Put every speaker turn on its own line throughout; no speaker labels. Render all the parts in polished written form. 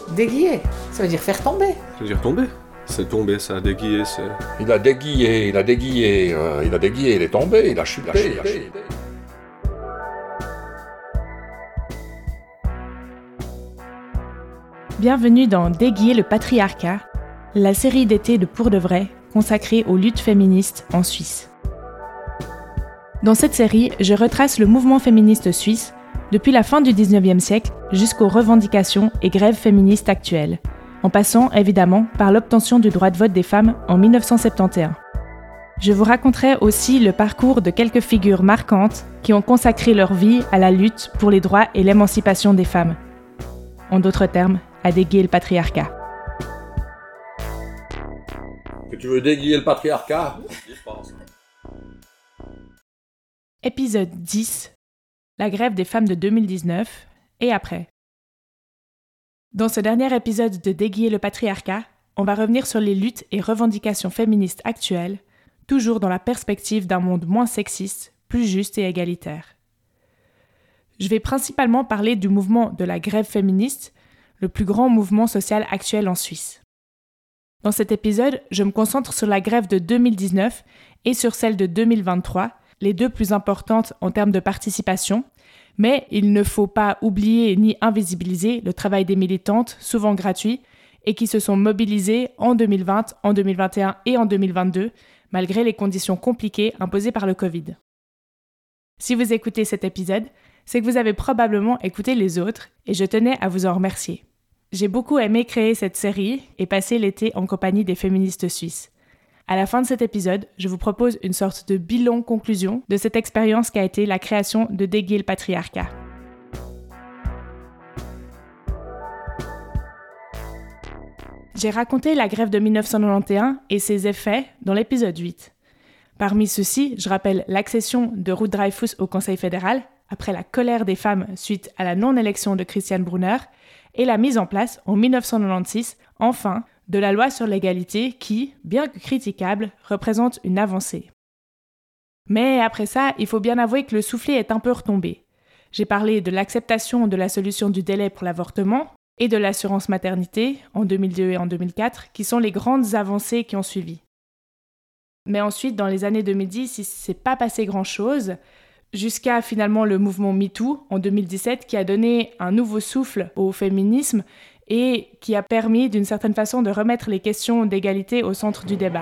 Déguiller, ça veut dire faire tomber.
Ça veut dire tomber. C'est tombé, ça, déguiller, c'est...
Il a déguillé, il est tombé, il a chuté.
Bienvenue dans Déguiller le patriarcat, la série d'été de Pour de vrai consacrée aux luttes féministes en Suisse. Dans cette série, je retrace le mouvement féministe suisse depuis la fin du 19e siècle jusqu'aux revendications et grèves féministes actuelles, en passant évidemment par l'obtention du droit de vote des femmes en 1971. Je vous raconterai aussi le parcours de quelques figures marquantes qui ont consacré leur vie à la lutte pour les droits et l'émancipation des femmes. En d'autres termes, à déguiller le patriarcat.
Que tu veux déguiller le patriarcat ?
Épisode 10. La grève des femmes de 2019 et après. Dans ce dernier épisode de Déguiller le patriarcat, on va revenir sur les luttes et revendications féministes actuelles, toujours dans la perspective d'un monde moins sexiste, plus juste et égalitaire. Je vais principalement parler du mouvement de la grève féministe, le plus grand mouvement social actuel en Suisse. Dans cet épisode, je me concentre sur la grève de 2019 et sur celle de 2023, les deux plus importantes en termes de participation, mais il ne faut pas oublier ni invisibiliser le travail des militantes, souvent gratuit, et qui se sont mobilisées en 2020, en 2021 et en 2022, malgré les conditions compliquées imposées par le Covid. Si vous écoutez cet épisode, c'est que vous avez probablement écouté les autres, et je tenais à vous en remercier. J'ai beaucoup aimé créer cette série et passer l'été en compagnie des féministes suisses. À la fin de cet épisode, je vous propose une sorte de bilan-conclusion de cette expérience qu'a été la création de Déguiller le patriarcat. J'ai raconté la grève de 1991 et ses effets dans l'épisode 8. Parmi ceux-ci, je rappelle l'accession de Ruth Dreifuss au Conseil fédéral, après la colère des femmes suite à la non-élection de Christiane Brunner, et la mise en place, en 1996, enfin, de la loi sur l'égalité qui, bien que critiquable, représente une avancée. Mais après ça, il faut bien avouer que le soufflet est un peu retombé. J'ai parlé de l'acceptation de la solution du délai pour l'avortement et de l'assurance maternité en 2002 et en 2004, qui sont les grandes avancées qui ont suivi. Mais ensuite, dans les années 2010, il ne s'est pas passé grand-chose, jusqu'à finalement le mouvement MeToo en 2017 qui a donné un nouveau souffle au féminisme et qui a permis d'une certaine façon de remettre les questions d'égalité au centre du débat.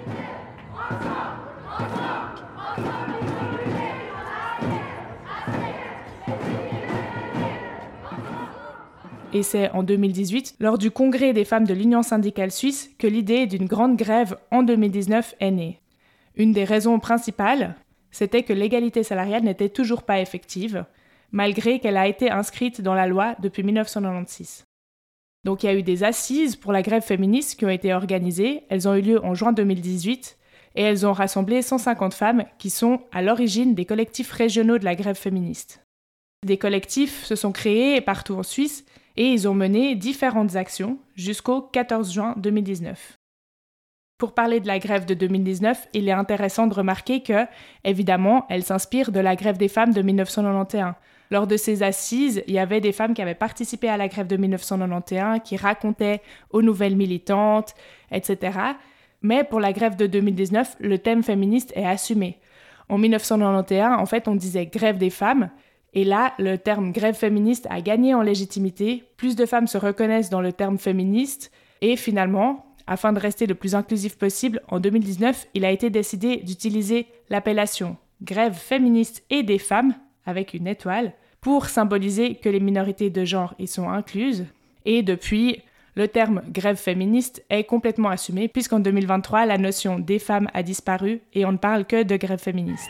Et c'est en 2018, lors du congrès des femmes de l'Union syndicale suisse, que l'idée d'une grande grève en 2019 est née. Une des raisons principales, c'était que l'égalité salariale n'était toujours pas effective, malgré qu'elle a été inscrite dans la loi depuis 1996. Donc il y a eu des assises pour la grève féministe qui ont été organisées, elles ont eu lieu en juin 2018, et elles ont rassemblé 150 femmes qui sont à l'origine des collectifs régionaux de la grève féministe. Des collectifs se sont créés partout en Suisse, et ils ont mené différentes actions jusqu'au 14 juin 2019. Pour parler de la grève de 2019, il est intéressant de remarquer que, évidemment, elle s'inspire de la grève des femmes de 1991. Lors de ces assises, il y avait des femmes qui avaient participé à la grève de 1991, qui racontaient aux nouvelles militantes, etc. Mais pour la grève de 2019, le thème féministe est assumé. En 1991, en fait, on disait grève des femmes, et là, le terme grève féministe a gagné en légitimité, plus de femmes se reconnaissent dans le terme féministe, et finalement, afin de rester le plus inclusif possible, en 2019, il a été décidé d'utiliser l'appellation grève féministe et des femmes, avec une étoile, pour symboliser que les minorités de genre y sont incluses. Et depuis, le terme grève féministe est complètement assumé, puisqu'en 2023, la notion des femmes a disparu et on ne parle que de grève féministe.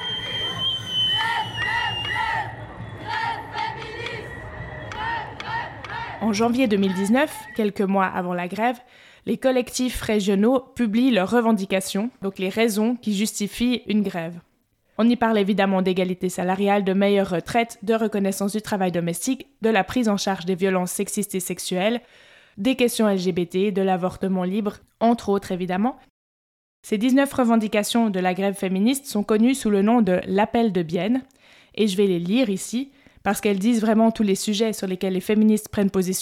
En janvier 2019, quelques mois avant la grève, les collectifs régionaux publient leurs revendications, donc les raisons qui justifient une grève. On y parle évidemment d'égalité salariale, de meilleure retraite, de reconnaissance du travail domestique, de la prise en charge des violences sexistes et sexuelles, des questions LGBT, de l'avortement libre, entre autres évidemment. Ces 19 revendications de la grève féministe sont connues sous le nom de l'appel de Bienne, et je vais les lire ici, parce qu'elles disent vraiment tous les sujets sur lesquels les féministes prennent position,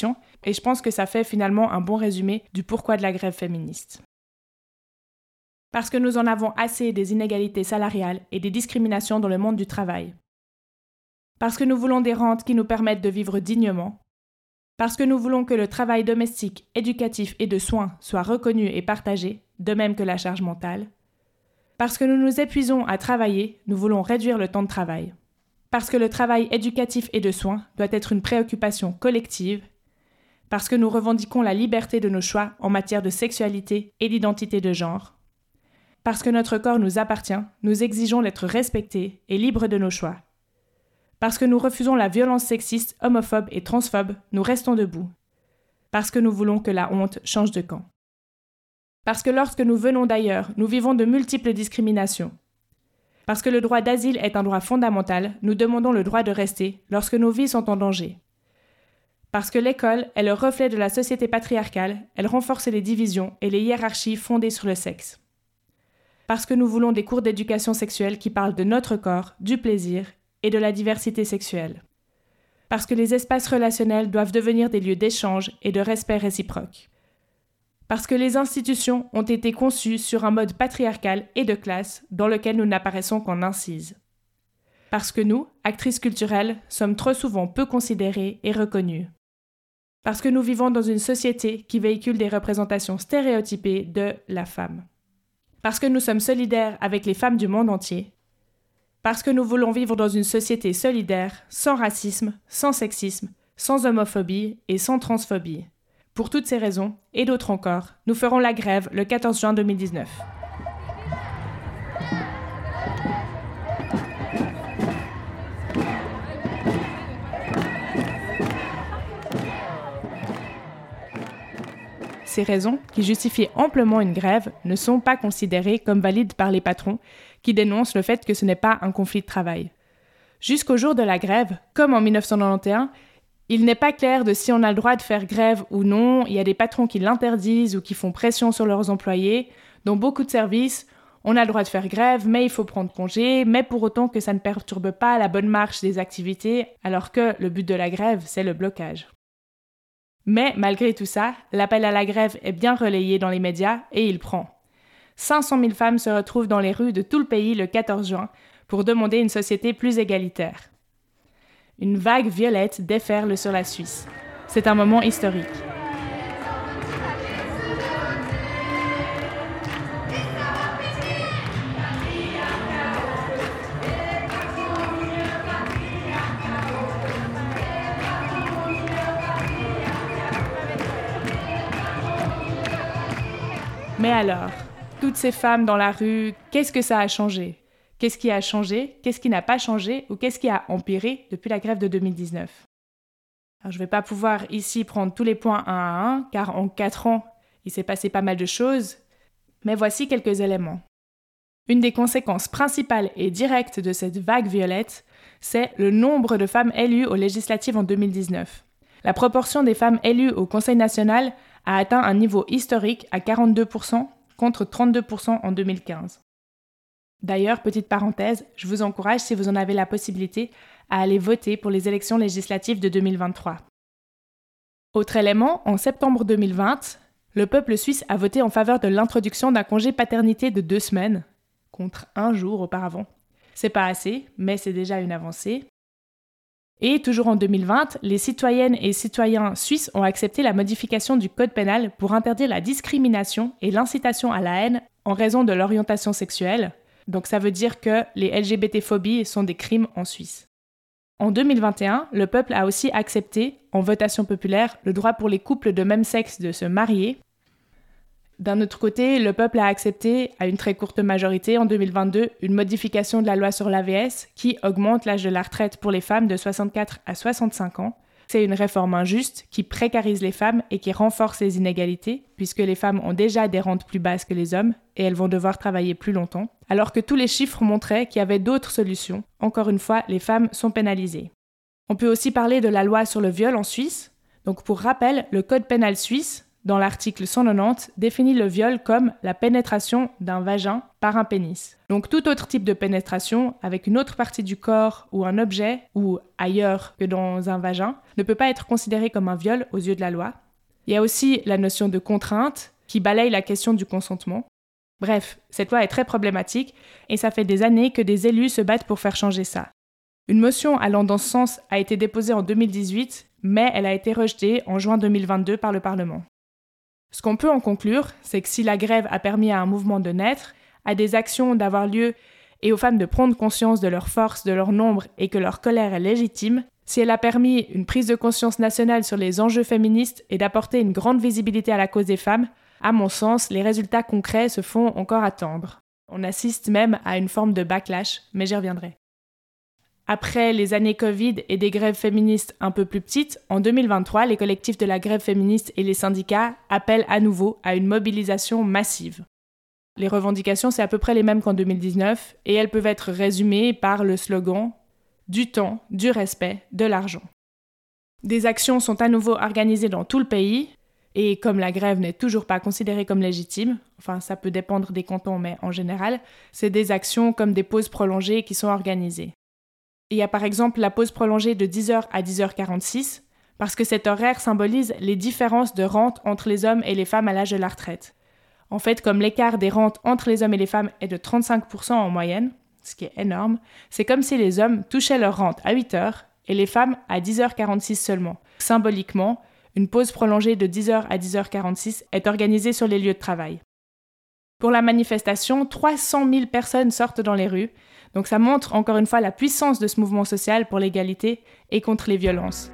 Et je pense que ça fait finalement un bon résumé du pourquoi de la grève féministe. Parce que nous en avons assez des inégalités salariales et des discriminations dans le monde du travail. Parce que nous voulons des rentes qui nous permettent de vivre dignement. Parce que nous voulons que le travail domestique, éducatif et de soins soit reconnu et partagé, de même que la charge mentale. Parce que nous nous épuisons à travailler, nous voulons réduire le temps de travail. Parce que le travail éducatif et de soins doit être une préoccupation collective. Parce que nous revendiquons la liberté de nos choix en matière de sexualité et d'identité de genre. Parce que notre corps nous appartient, nous exigeons d'être respectés et libres de nos choix. Parce que nous refusons la violence sexiste, homophobe et transphobe, nous restons debout. Parce que nous voulons que la honte change de camp. Parce que lorsque nous venons d'ailleurs, nous vivons de multiples discriminations. Parce que le droit d'asile est un droit fondamental, nous demandons le droit de rester lorsque nos vies sont en danger. Parce que l'école est le reflet de la société patriarcale, elle renforce les divisions et les hiérarchies fondées sur le sexe. Parce que nous voulons des cours d'éducation sexuelle qui parlent de notre corps, du plaisir et de la diversité sexuelle. Parce que les espaces relationnels doivent devenir des lieux d'échange et de respect réciproque. Parce que les institutions ont été conçues sur un mode patriarcal et de classe dans lequel nous n'apparaissons qu'en incise. Parce que nous, actrices culturelles, sommes trop souvent peu considérées et reconnues. Parce que nous vivons dans une société qui véhicule des représentations stéréotypées de la femme. Parce que nous sommes solidaires avec les femmes du monde entier. Parce que nous voulons vivre dans une société solidaire, sans racisme, sans sexisme, sans homophobie et sans transphobie. Pour toutes ces raisons, et d'autres encore, nous ferons la grève le 14 juin 2019. Ces raisons, qui justifient amplement une grève, ne sont pas considérées comme valides par les patrons, qui dénoncent le fait que ce n'est pas un conflit de travail. Jusqu'au jour de la grève, comme en 1991, il n'est pas clair de si on a le droit de faire grève ou non, il y a des patrons qui l'interdisent ou qui font pression sur leurs employés. Dans beaucoup de services, on a le droit de faire grève, mais il faut prendre congé, mais pour autant que ça ne perturbe pas la bonne marche des activités, alors que le but de la grève, c'est le blocage. Mais malgré tout ça, l'appel à la grève est bien relayé dans les médias et il prend. 500 000 femmes se retrouvent dans les rues de tout le pays le 14 juin pour demander une société plus égalitaire. Une vague violette déferle sur la Suisse. C'est un moment historique. Mais alors, toutes ces femmes dans la rue, qu'est-ce que ça a changé ? Qu'est-ce qui a changé ? Qu'est-ce qui n'a pas changé ? Ou qu'est-ce qui a empiré depuis la grève de 2019 ? Alors, je ne vais pas pouvoir ici prendre tous les points un à un, car en 4 ans, il s'est passé pas mal de choses, mais voici quelques éléments. Une des conséquences principales et directes de cette vague violette, c'est le nombre de femmes élues aux législatives en 2019. La proportion des femmes élues au Conseil national a atteint un niveau historique à 42% contre 32% en 2015. D'ailleurs, petite parenthèse, je vous encourage, si vous en avez la possibilité, à aller voter pour les élections législatives de 2023. Autre élément, en septembre 2020, le peuple suisse a voté en faveur de l'introduction d'un congé paternité de 2 semaines, contre 1 jour auparavant. C'est pas assez, mais c'est déjà une avancée. Et toujours en 2020, les citoyennes et citoyens suisses ont accepté la modification du code pénal pour interdire la discrimination et l'incitation à la haine en raison de l'orientation sexuelle. Donc ça veut dire que les LGBT-phobies sont des crimes en Suisse. En 2021, le peuple a aussi accepté, en votation populaire, le droit pour les couples de même sexe de se marier. D'un autre côté, le peuple a accepté, à une très courte majorité en 2022, une modification de la loi sur l'AVS qui augmente l'âge de la retraite pour les femmes de 64 à 65 ans. C'est une réforme injuste qui précarise les femmes et qui renforce les inégalités, puisque les femmes ont déjà des rentes plus basses que les hommes et elles vont devoir travailler plus longtemps, alors que tous les chiffres montraient qu'il y avait d'autres solutions. Encore une fois, les femmes sont pénalisées. On peut aussi parler de la loi sur le viol en Suisse. Donc pour rappel, le code pénal suisse, dans l'article 190, définit le viol comme la pénétration d'un vagin par un pénis. Donc tout autre type de pénétration, avec une autre partie du corps ou un objet, ou ailleurs que dans un vagin, ne peut pas être considéré comme un viol aux yeux de la loi. Il y a aussi la notion de contrainte, qui balaye la question du consentement. Bref, cette loi est très problématique, et ça fait des années que des élus se battent pour faire changer ça. Une motion allant dans ce sens a été déposée en 2018, mais elle a été rejetée en juin 2022 par le Parlement. Ce qu'on peut en conclure, c'est que si la grève a permis à un mouvement de naître, à des actions d'avoir lieu et aux femmes de prendre conscience de leur force, de leur nombre et que leur colère est légitime, si elle a permis une prise de conscience nationale sur les enjeux féministes et d'apporter une grande visibilité à la cause des femmes, à mon sens, les résultats concrets se font encore attendre. On assiste même à une forme de backlash, mais j'y reviendrai. Après les années Covid et des grèves féministes un peu plus petites, en 2023, les collectifs de la grève féministe et les syndicats appellent à nouveau à une mobilisation massive. Les revendications, c'est à peu près les mêmes qu'en 2019, et elles peuvent être résumées par le slogan « Du temps, du respect, de l'argent ». Des actions sont à nouveau organisées dans tout le pays, et comme la grève n'est toujours pas considérée comme légitime, enfin ça peut dépendre des cantons, mais en général, c'est des actions comme des pauses prolongées qui sont organisées. Il y a par exemple la pause prolongée de 10h à 10h46, parce que cet horaire symbolise les différences de rente entre les hommes et les femmes à l'âge de la retraite. En fait, comme l'écart des rentes entre les hommes et les femmes est de 35% en moyenne, ce qui est énorme, c'est comme si les hommes touchaient leur rente à 8h et les femmes à 10h46 seulement. Symboliquement, une pause prolongée de 10h à 10h46 est organisée sur les lieux de travail. Pour la manifestation, 300 000 personnes sortent dans les rues, donc ça montre encore une fois la puissance de ce mouvement social pour l'égalité et contre les violences.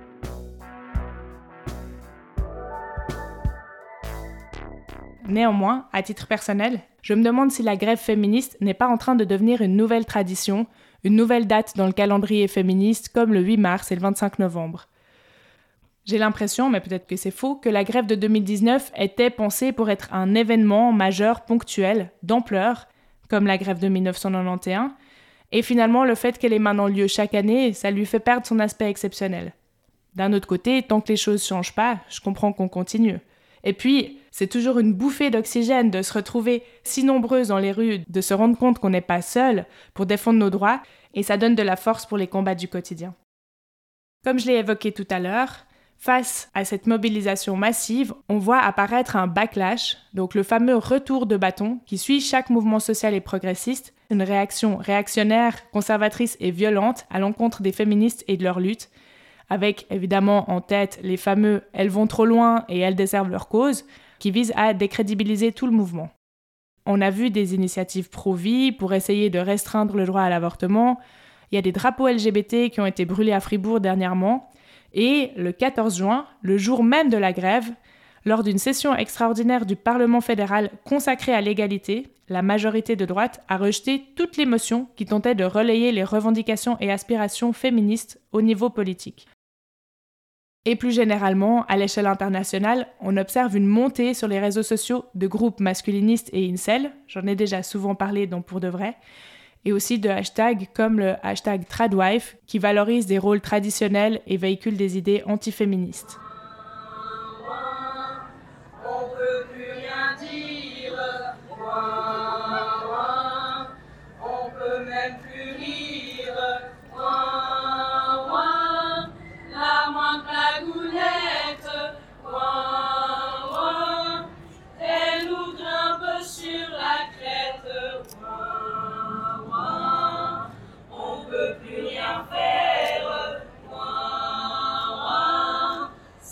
Néanmoins, à titre personnel, je me demande si la grève féministe n'est pas en train de devenir une nouvelle tradition, une nouvelle date dans le calendrier féministe comme le 8 mars et le 25 novembre. J'ai l'impression, mais peut-être que c'est faux, que la grève de 2019 était pensée pour être un événement majeur ponctuel, d'ampleur, comme la grève de 1991, et finalement le fait qu'elle ait maintenant lieu chaque année, ça lui fait perdre son aspect exceptionnel. D'un autre côté, tant que les choses ne changent pas, je comprends qu'on continue. Et puis, c'est toujours une bouffée d'oxygène de se retrouver si nombreuses dans les rues, de se rendre compte qu'on n'est pas seul pour défendre nos droits, et ça donne de la force pour les combats du quotidien. Comme je l'ai évoqué tout à l'heure, face à cette mobilisation massive, on voit apparaître un backlash, donc le fameux retour de bâton qui suit chaque mouvement social et progressiste, une réaction réactionnaire, conservatrice et violente à l'encontre des féministes et de leur lutte, avec évidemment en tête les fameux « elles vont trop loin et elles desservent leur cause », qui visent à décrédibiliser tout le mouvement. On a vu des initiatives pro-vie pour essayer de restreindre le droit à l'avortement, il y a des drapeaux LGBT qui ont été brûlés à Fribourg dernièrement, et le 14 juin, le jour même de la grève, lors d'une session extraordinaire du Parlement fédéral consacrée à l'égalité, la majorité de droite a rejeté toutes les motions qui tentaient de relayer les revendications et aspirations féministes au niveau politique. Et plus généralement, à l'échelle internationale, on observe une montée sur les réseaux sociaux de groupes masculinistes et incel, j'en ai déjà souvent parlé donc pour de vrai, et aussi de hashtags comme le hashtag Tradwife qui valorise des rôles traditionnels et véhicule des idées antiféministes.
On peut plus rien dire, on peut même plus rire, la main clagoulette, elle nous grimpe sur la crête, on peut plus rien faire,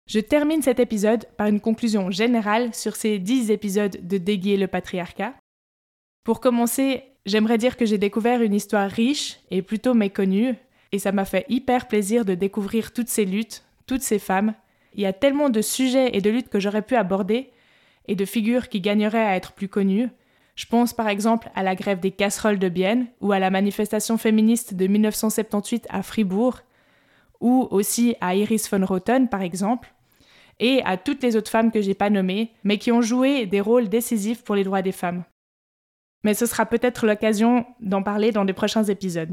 Je termine cet épisode par une conclusion générale sur ces 10 épisodes de Déguier le patriarcat. Pour commencer, j'aimerais dire que j'ai découvert une histoire riche et plutôt méconnue, et ça m'a fait hyper plaisir de découvrir toutes ces luttes, toutes ces femmes. Il y a tellement de sujets et de luttes que j'aurais pu aborder, et de figures qui gagneraient à être plus connues. Je pense par exemple à la grève des casseroles de Bienne, ou à la manifestation féministe de 1978 à Fribourg, ou aussi à Iris von Roten par exemple, et à toutes les autres femmes que j'ai pas nommées, mais qui ont joué des rôles décisifs pour les droits des femmes. Mais ce sera peut-être l'occasion d'en parler dans des prochains épisodes.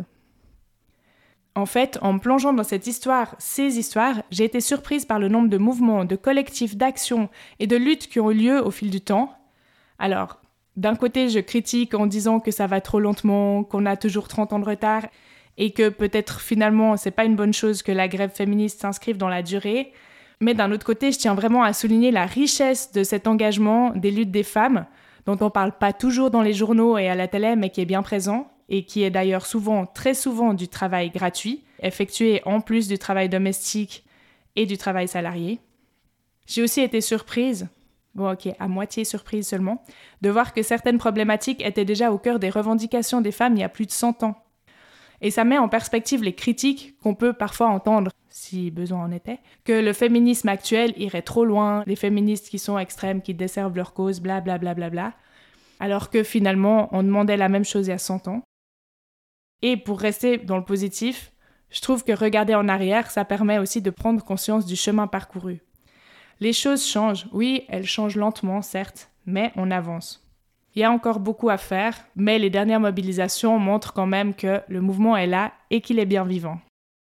En fait, en me plongeant dans ces histoires, j'ai été surprise par le nombre de mouvements, de collectifs, d'actions et de luttes qui ont eu lieu au fil du temps. Alors, d'un côté, je critique en disant que ça va trop lentement, qu'on a toujours 30 ans de retard, et que peut-être finalement, c'est pas une bonne chose que la grève féministe s'inscrive dans la durée. Mais d'un autre côté, je tiens vraiment à souligner la richesse de cet engagement des luttes des femmes, dont on parle pas toujours dans les journaux et à la télé, mais qui est bien présent, et qui est d'ailleurs très souvent du travail gratuit, effectué en plus du travail domestique et du travail salarié. J'ai aussi été surprise, à moitié surprise seulement, de voir que certaines problématiques étaient déjà au cœur des revendications des femmes il y a plus de 100 ans. Et ça met en perspective les critiques qu'on peut parfois entendre, si besoin en était, que le féminisme actuel irait trop loin, les féministes qui sont extrêmes, qui desservent leur cause, blablabla, alors que finalement, on demandait la même chose il y a 100 ans. Et pour rester dans le positif, je trouve que regarder en arrière, ça permet aussi de prendre conscience du chemin parcouru. Les choses changent, oui, elles changent lentement, certes, mais on avance. Il y a encore beaucoup à faire, mais les dernières mobilisations montrent quand même que le mouvement est là et qu'il est bien vivant.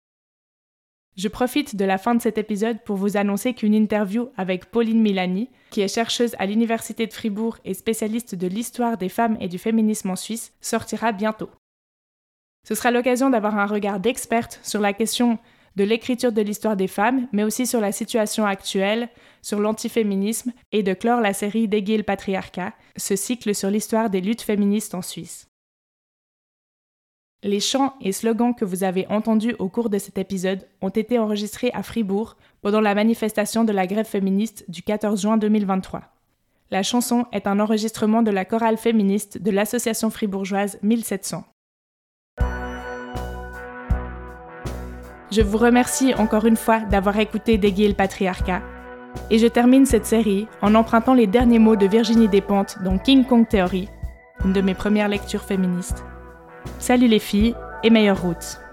Je profite de la fin de cet épisode pour vous annoncer qu'une interview avec Pauline Milani, qui est chercheuse à l'Université de Fribourg et spécialiste de l'histoire des femmes et du féminisme en Suisse, sortira bientôt. Ce sera l'occasion d'avoir un regard d'experte sur la question de l'écriture de l'histoire des femmes, mais aussi sur la situation actuelle, sur l'antiféminisme, et de clore la série Déguier le patriarcat, ce cycle sur l'histoire des luttes féministes en Suisse. Les chants et slogans que vous avez entendus au cours de cet épisode ont été enregistrés à Fribourg pendant la manifestation de la grève féministe du 14 juin 2023. La chanson est un enregistrement de la chorale féministe de l'association fribourgeoise 1700. Je vous remercie encore une fois d'avoir écouté Déguier le patriarcat. Et je termine cette série en empruntant les derniers mots de Virginie Despentes dans King Kong Theory, une de mes premières lectures féministes. Salut les filles et meilleures routes.